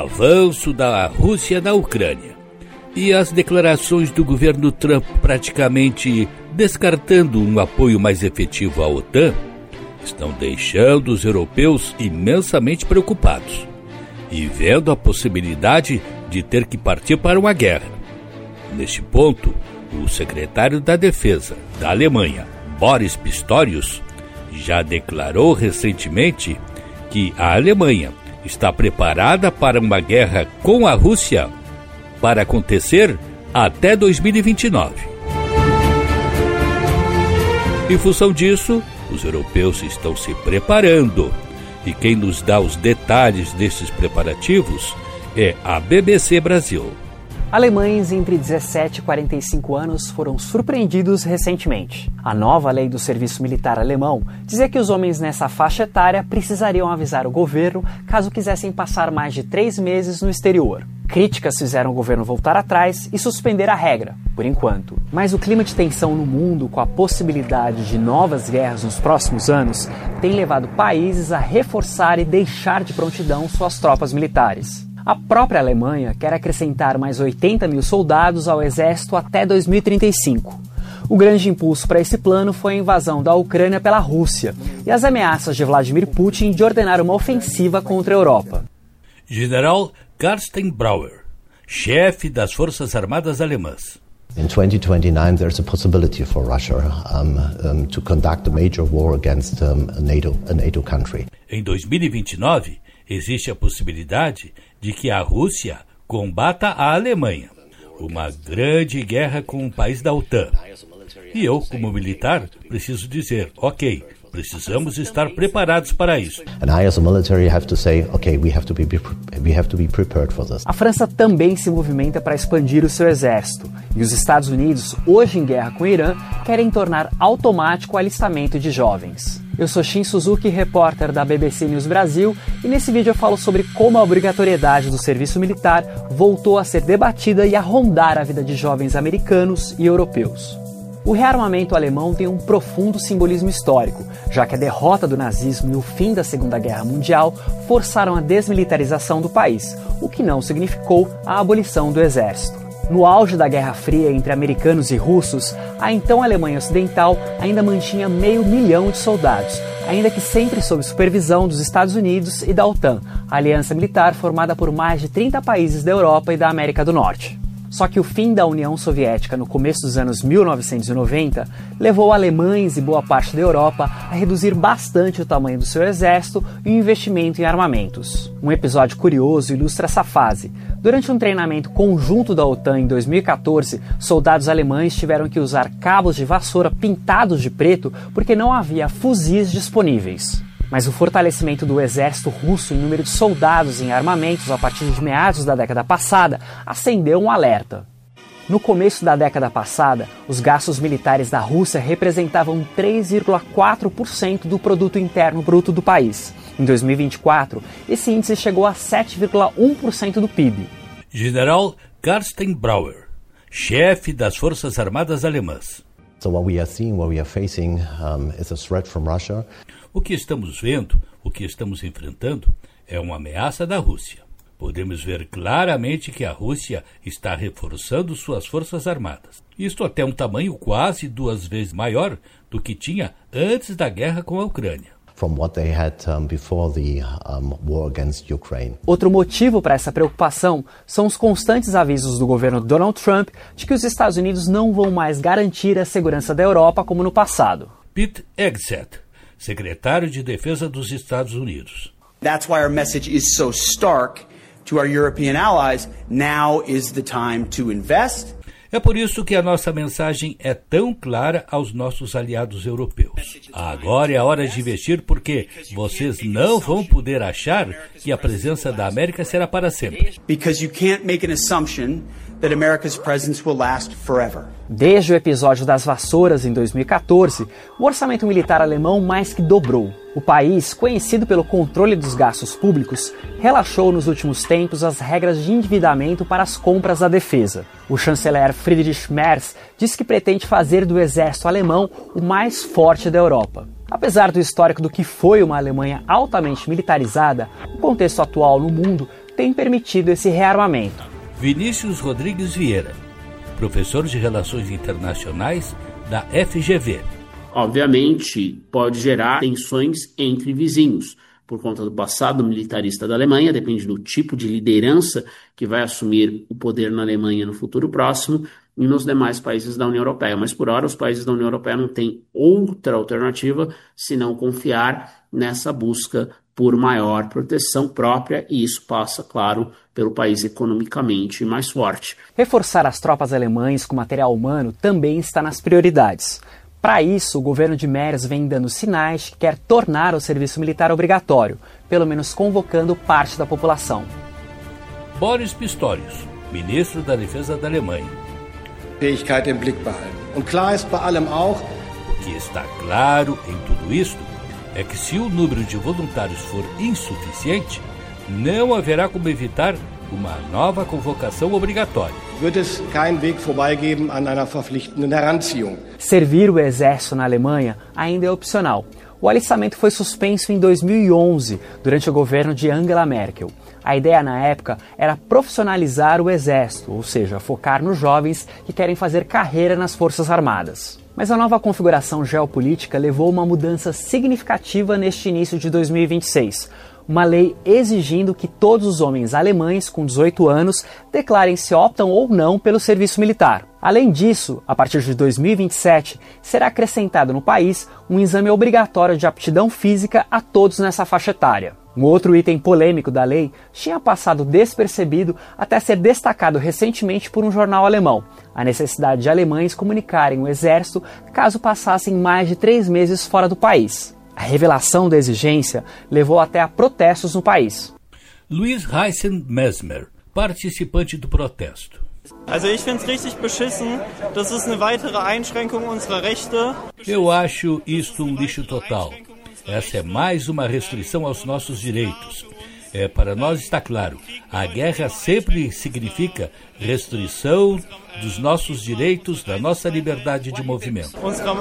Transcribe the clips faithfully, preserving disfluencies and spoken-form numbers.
avanço da Rússia na Ucrânia e as declarações do governo Trump praticamente descartando um apoio mais efetivo à OTAN estão deixando os europeus imensamente preocupados e vendo a possibilidade de ter que partir para uma guerra. Neste ponto, o secretário da Defesa da Alemanha, Boris Pistorius, já declarou recentemente que a Alemanha está preparada para uma guerra com a Rússia para acontecer até dois mil e vinte e nove. Em função disso, os europeus estão se preparando. E quem nos dá os detalhes desses preparativos é a B B C Brasil. Alemães entre dezessete e quarenta e cinco anos foram surpreendidos recentemente. A nova lei do serviço militar alemão dizia que os homens nessa faixa etária precisariam avisar o governo caso quisessem passar mais de três meses no exterior. Críticas fizeram o governo voltar atrás e suspender a regra, por enquanto. Mas o clima de tensão no mundo, com a possibilidade de novas guerras nos próximos anos, tem levado países a reforçar e deixar de prontidão suas tropas militares. A própria Alemanha quer acrescentar mais oitenta mil soldados ao exército até dois mil e trinta e cinco. O grande impulso para esse plano foi a invasão da Ucrânia pela Rússia e as ameaças de Vladimir Putin de ordenar uma ofensiva contra a Europa. General Carsten Brauer, chefe das Forças Armadas Alemãs. In twenty twenty-nine, there's a possibility for Russia um, um, to conduct a major war against um, a NATO, a NATO country. Em dois mil e vinte e nove, existe a possibilidade de que a Rússia combata a Alemanha, uma grande guerra com um país da OTAN. E eu, como militar, preciso dizer, ok, precisamos estar preparados para isso. A França também se movimenta para expandir o seu exército, e os Estados Unidos, hoje em guerra com o Irã, querem tornar automático o alistamento de jovens. Eu sou Shin Suzuki, repórter da B B C News Brasil, e nesse vídeo eu falo sobre como a obrigatoriedade do serviço militar voltou a ser debatida e a rondar a vida de jovens americanos e europeus. O rearmamento alemão tem um profundo simbolismo histórico, já que a derrota do nazismo e o fim da Segunda Guerra Mundial forçaram a desmilitarização do país, o que não significou a abolição do exército. No auge da Guerra Fria entre americanos e russos, a então Alemanha Ocidental ainda mantinha meio milhão de soldados, ainda que sempre sob supervisão dos Estados Unidos e da OTAN, a aliança militar formada por mais de trinta países da Europa e da América do Norte. Só que o fim da União Soviética no começo dos anos mil novecentos e noventa levou alemães e boa parte da Europa a reduzir bastante o tamanho do seu exército e o investimento em armamentos. Um episódio curioso ilustra essa fase. Durante um treinamento conjunto da OTAN em dois mil e quatorze, soldados alemães tiveram que usar cabos de vassoura pintados de preto porque não havia fuzis disponíveis. Mas o fortalecimento do exército russo em número de soldados e em armamentos a partir de meados da década passada acendeu um alerta. No começo da década passada, os gastos militares da Rússia representavam três vírgula quatro por cento do produto interno bruto do país. Em dois mil e vinte e quatro, esse índice chegou a sete vírgula um por cento do P I B. General Carsten Brauer, chefe das Forças Armadas Alemãs. So what we are seeing, what we are facing um, is a threat from Russia. O que estamos vendo, o que estamos enfrentando, é uma ameaça da Rússia. Podemos ver claramente que a Rússia está reforçando suas forças armadas. Isto até um tamanho quase duas vezes maior do que tinha antes da guerra com a Ucrânia. From what they had um, before the um, war against Ukraine. Outro motivo para essa preocupação são os constantes avisos do governo Donald Trump de que os Estados Unidos não vão mais garantir a segurança da Europa como no passado. Pete Hegseth, secretário de Defesa dos Estados Unidos. That's why our message is so stark to our European allies. Now is the time to invest. É por isso que a nossa mensagem é tão clara aos nossos aliados europeus. Agora é a hora de investir porque vocês não vão poder achar que a presença da América será para sempre. Because you can't make an assumption that America's presence will last forever. Desde o episódio das vassouras em dois mil e quatorze, o orçamento militar alemão mais que dobrou. O país, conhecido pelo controle dos gastos públicos, relaxou nos últimos tempos as regras de endividamento para as compras da defesa. O chanceler Friedrich Merz diz que pretende fazer do exército alemão o mais forte da Europa. Apesar do histórico do que foi uma Alemanha altamente militarizada, o contexto atual no mundo tem permitido esse rearmamento. Vinícius Rodrigues Vieira, professor de Relações Internacionais da F G V. Obviamente, pode gerar tensões entre vizinhos, por conta do passado militarista da Alemanha, depende do tipo de liderança que vai assumir o poder na Alemanha no futuro próximo e nos demais países da União Europeia. Mas, por hora, os países da União Europeia não têm outra alternativa senão confiar nessa busca por maior proteção própria, e isso passa, claro, pelo país economicamente mais forte. Reforçar as tropas alemãs com material humano também está nas prioridades. Para isso, o governo de Merz vem dando sinais de que quer tornar o serviço militar obrigatório, pelo menos convocando parte da população. Boris Pistorius, ministro da Defesa da Alemanha. Fähigkeit im Blick behalten. Und klar ist bei allem auch, o que está claro em tudo isto é que se o número de voluntários for insuficiente, não haverá como evitar uma nova convocação obrigatória. Wird es keinen Weg vorbei geben an einer verpflichtenden Heranziehung. Servir o exército na Alemanha ainda é opcional. O alistamento foi suspenso em dois mil e onze, durante o governo de Angela Merkel. A ideia na época era profissionalizar o exército, ou seja, focar nos jovens que querem fazer carreira nas Forças Armadas. Mas a nova configuração geopolítica levou a uma mudança significativa neste início de dois mil e vinte e seis. Uma lei exigindo que todos os homens alemães com dezoito anos declarem se optam ou não pelo serviço militar. Além disso, a partir de dois mil e vinte e sete, será acrescentado no país um exame obrigatório de aptidão física a todos nessa faixa etária. Um outro item polêmico da lei tinha passado despercebido até ser destacado recentemente por um jornal alemão: a necessidade de alemães comunicarem o exército caso passassem mais de três meses fora do país. A revelação da exigência levou até a protestos no país. Luiz Heissen Mesmer, participante do protesto. Also ich finde es richtig beschissen, das ist eine weitere Einschränkung unserer Rechte. Eu acho isto um lixo total. Essa é mais uma restrição aos nossos direitos. É, para nós está claro, a guerra sempre significa restrição dos nossos direitos, da nossa liberdade de movimento.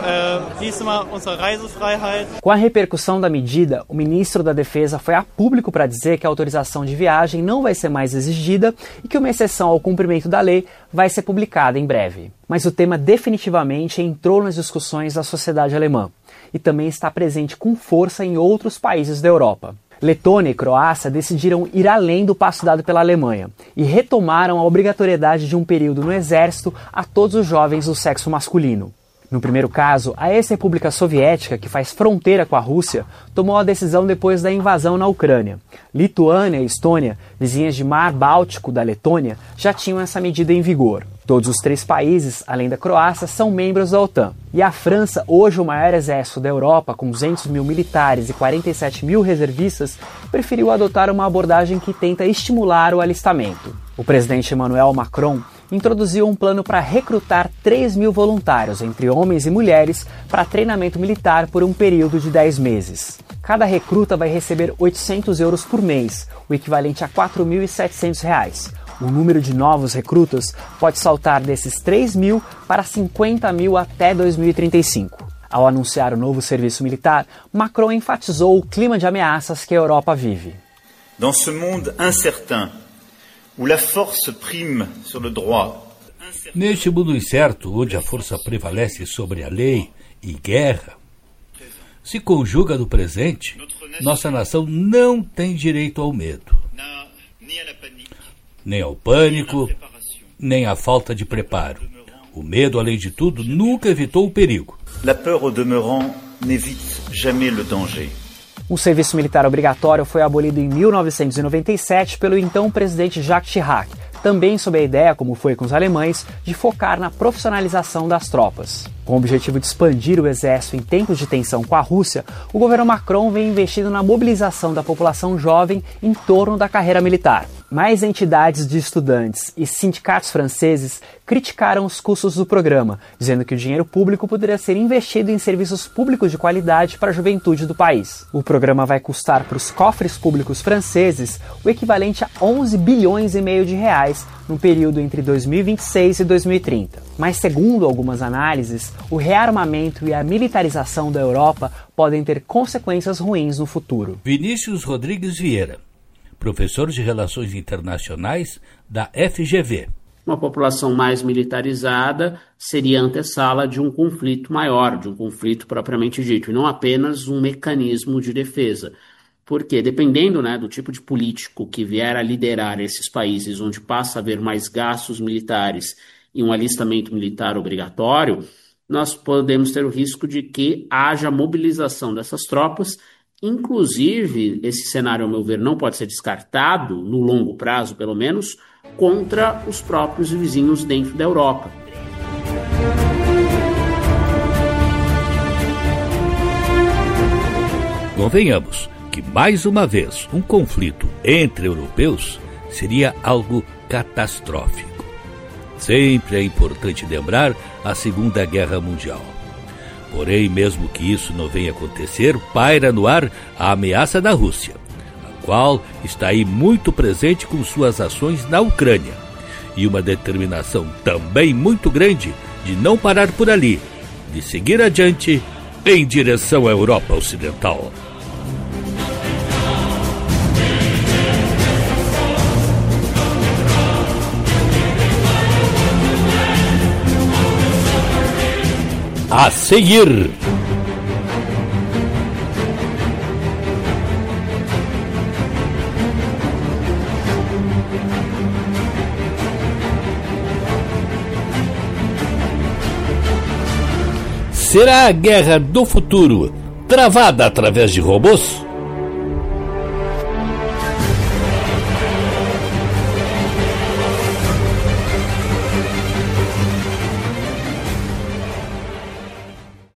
Com a repercussão da medida, o ministro da Defesa foi a público para dizer que a autorização de viagem não vai ser mais exigida e que uma exceção ao cumprimento da lei vai ser publicada em breve. Mas o tema definitivamente entrou nas discussões da sociedade alemã e também está presente com força em outros países da Europa. Letônia e Croácia decidiram ir além do passo dado pela Alemanha e retomaram a obrigatoriedade de um período no exército a todos os jovens do sexo masculino. No primeiro caso, a ex-república soviética, que faz fronteira com a Rússia, tomou a decisão depois da invasão na Ucrânia. Lituânia e Estônia, vizinhas de Mar Báltico da Letônia, já tinham essa medida em vigor. Todos os três países, além da Croácia, são membros da OTAN. E a França, hoje o maior exército da Europa, com duzentos mil militares e quarenta e sete mil reservistas, preferiu adotar uma abordagem que tenta estimular o alistamento. O presidente Emmanuel Macron introduziu um plano para recrutar três mil voluntários, entre homens e mulheres, para treinamento militar por um período de dez meses. Cada recruta vai receber oitocentos euros por mês, o equivalente a quatro mil e setecentos reais. O número de novos recrutas pode saltar desses três mil para cinquenta mil até dois mil e trinta e cinco. Ao anunciar o novo serviço militar, Macron enfatizou o clima de ameaças que a Europa vive. Dans ce monde incertain, où la force prime sur le droit. Neste mundo incerto, onde a força prevalece sobre a lei e guerra, se conjuga no presente, nossa nação não tem direito ao medo, nem ao pânico, nem à falta de preparo. O medo, além de tudo, nunca evitou o perigo. La peur au demeurant n'évite jamais le danger. O serviço militar obrigatório foi abolido em mil novecentos e noventa e sete pelo então presidente Jacques Chirac, também sob a ideia, como foi com os alemães, de focar na profissionalização das tropas. Com o objetivo de expandir o exército em tempos de tensão com a Rússia, o governo Macron vem investindo na mobilização da população jovem em torno da carreira militar. Mais entidades de estudantes e sindicatos franceses criticaram os custos do programa, dizendo que o dinheiro público poderia ser investido em serviços públicos de qualidade para a juventude do país. O programa vai custar para os cofres públicos franceses o equivalente a onze bilhões e meio de reais no período entre dois mil e vinte e seis e dois mil e trinta. Mas, segundo algumas análises, o rearmamento e a militarização da Europa podem ter consequências ruins no futuro. Vinícius Rodrigues Vieira, professor de Relações Internacionais da F G V. Uma população mais militarizada seria a antessala de um conflito maior, de um conflito propriamente dito, e não apenas um mecanismo de defesa. Porque, dependendo, né, do tipo de político que vier a liderar esses países onde passa a haver mais gastos militares e um alistamento militar obrigatório, nós podemos ter o risco de que haja mobilização dessas tropas. Inclusive, esse cenário, ao meu ver, não pode ser descartado, no longo prazo pelo menos, contra os próprios vizinhos dentro da Europa. Convenhamos que, mais uma vez, um conflito entre europeus seria algo catastrófico. Sempre é importante lembrar a Segunda Guerra Mundial. Porém, mesmo que isso não venha acontecer, paira no ar a ameaça da Rússia, a qual está aí muito presente com suas ações na Ucrânia, e uma determinação também muito grande de não parar por ali, de seguir adiante em direção à Europa Ocidental. A seguir, será a guerra do futuro travada através de robôs?